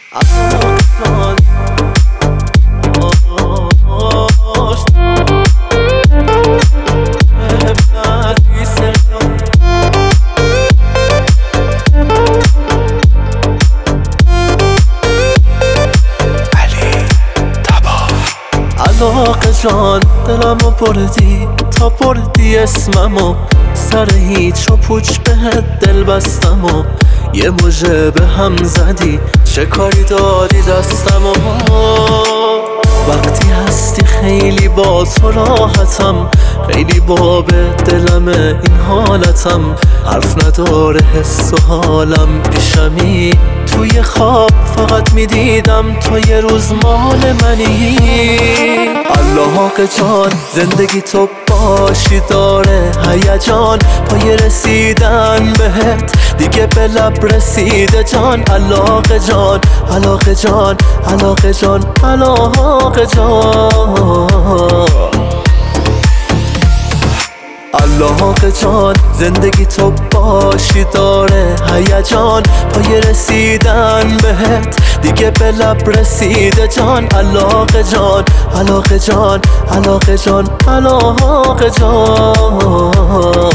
علاقه جان دلمو بردی تا بردی اسممو، سر هیچ و پوچ بهت دل بستم و یه مژه به هم زدی، چه کاری دادی دستمو. وقتی هستی خیلی با تو راحتم، خیلی باب دلم این حالتم، حرف نداره حس و حالم پیشمی. توی خواب فقط میدیدم تو یه روز مال منی. الله جان زندگی تو باشی داره هیجان، پای رسیدن بهت دیگه به لب رسیده جان. علاقه جان علاقه جان علاقه جان علاقه جان. علاقه جان زندگی تو باشی داره هیجان، پای رسیدن بهت دیگه به لب رسیده جان. علاقه جان علاقه جان علاقه جان علاقه جان.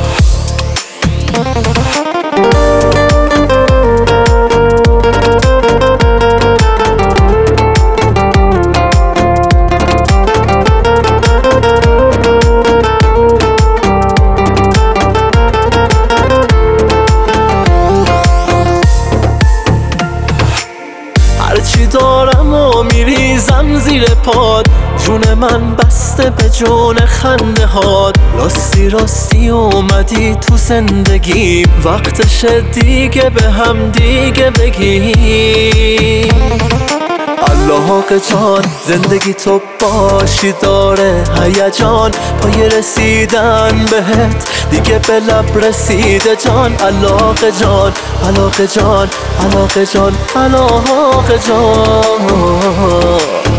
هرچی دارم و میریزم زیر پاد، جون من بسته به جون خنده هات. راستی راستی اومدی تو زندگی، وقتشه دیگه به هم دیگه بگی. الله جان زندگی تو باشی داره هیجان، پای رسیدن بهت دیگه به لب رسیده جان. علاقه جان علاقه جان علاقه جان علاقه جان.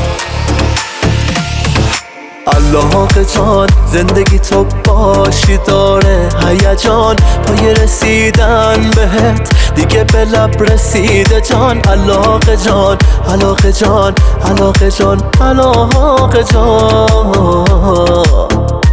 الله جان زندگی تو باشی داره هیجان، پای رسیدن بهت دیگه به لب رسیده جان. علاقه جان علاقه جان علاقه جان علاقه جان.